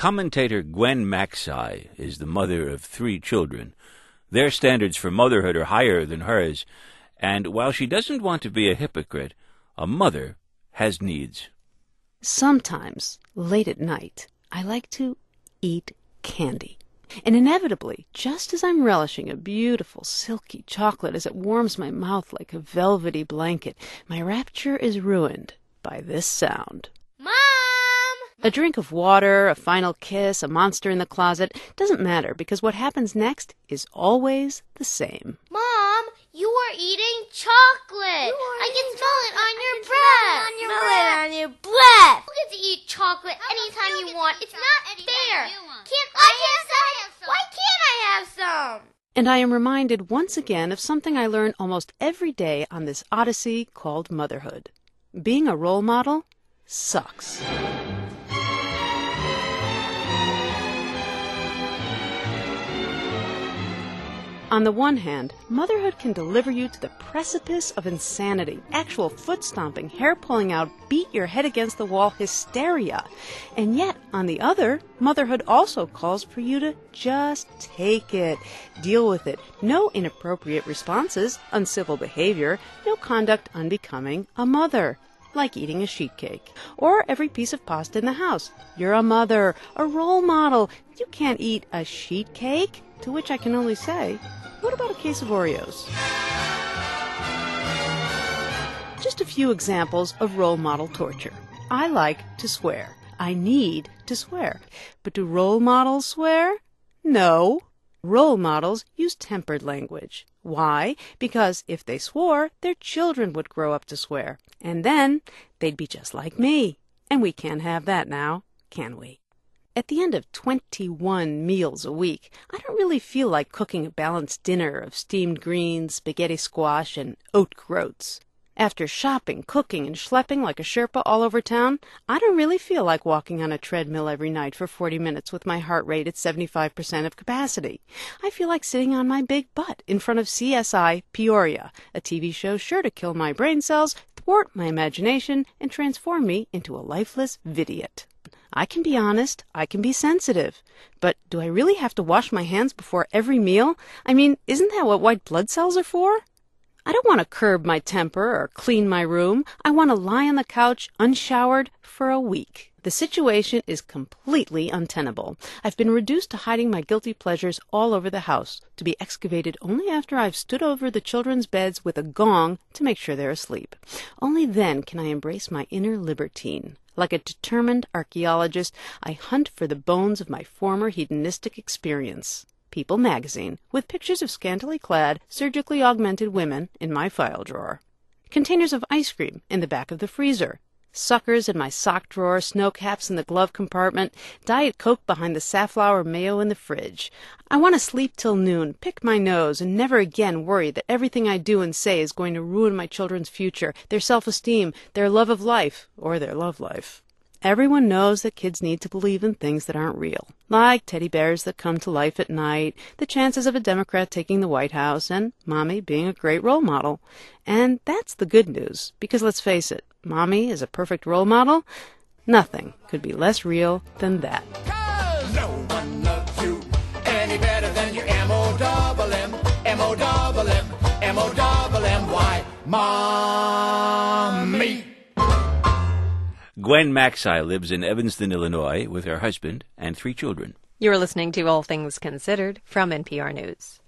Commentator Gwen Macsai is the mother of 3 children. Their standards for motherhood are higher than hers, and while she doesn't want to be a hypocrite, a mother has needs. Sometimes, late at night, I like to eat candy. And inevitably, just as I'm relishing a beautiful, silky chocolate as it warms my mouth like a velvety blanket, my rapture is ruined by this sound. Mom! A drink of water, a final kiss, a monster in the closet, doesn't matter because what happens next is always the same. Mom, you are eating chocolate. I can smell it on your breath. Smell it on your breath. You get to eat chocolate anytime you want. It's not fair. Can't I have some? Why can't I have some? And I am reminded once again of something I learn almost every day on this odyssey called motherhood. Being a role model sucks. On the one hand, motherhood can deliver you to the precipice of insanity, actual foot-stomping, hair-pulling out, beat-your-head-against-the-wall hysteria. And yet, on the other, motherhood also calls for you to just take it, deal with it. No inappropriate responses, uncivil behavior, no conduct unbecoming a mother. Like eating a sheet cake, or every piece of pasta in the house. You're a mother, a role model. You can't eat a sheet cake, to which I can only say, what about a case of Oreos? Just a few examples of role model torture. I like to swear. I need to swear. But do role models swear? No. Role models use tempered language. Why? Because if they swore, their children would grow up to swear. And then they'd be just like me. And we can't have that now, can we? At the end of 21 meals a week, I don't really feel like cooking a balanced dinner of steamed greens, spaghetti squash, and oat groats. After shopping, cooking, and schlepping like a Sherpa all over town, I don't really feel like walking on a treadmill every night for 40 minutes with my heart rate at 75% of capacity. I feel like sitting on my big butt in front of CSI Peoria, a TV show sure to kill my brain cells, thwart my imagination, and transform me into a lifeless vidiot. I can be honest, I can be sensitive, but do I really have to wash my hands before every meal? I mean, isn't that what white blood cells are for? I don't want to curb my temper or clean my room. I want to lie on the couch unshowered for a week. The situation is completely untenable. I've been reduced to hiding my guilty pleasures all over the house, to be excavated only after I've stood over the children's beds with a gong to make sure they're asleep. Only then can I embrace my inner libertine. Like a determined archaeologist, I hunt for the bones of my former hedonistic experience. People magazine, with pictures of scantily clad, surgically augmented women in my file drawer. Containers of ice cream in the back of the freezer. Suckers in my sock drawer, snow caps in the glove compartment, Diet Coke behind the safflower mayo in the fridge. I want to sleep till noon, pick my nose, and never again worry that everything I do and say is going to ruin my children's future, their self-esteem, their love of life, or their love life. Everyone knows that kids need to believe in things that aren't real, like teddy bears that come to life at night, the chances of a Democrat taking the White House, and Mommy being a great role model. And that's the good news, because let's face it, Mommy is a perfect role model. Nothing could be less real than that. 'Cause no one loves you any better than your M-O-double-M, M-O-double-M, M-O-double-M-Y, Mommy. Gwen Macsai lives in Evanston, Illinois, with her husband and 3 children. You're listening to All Things Considered from NPR News.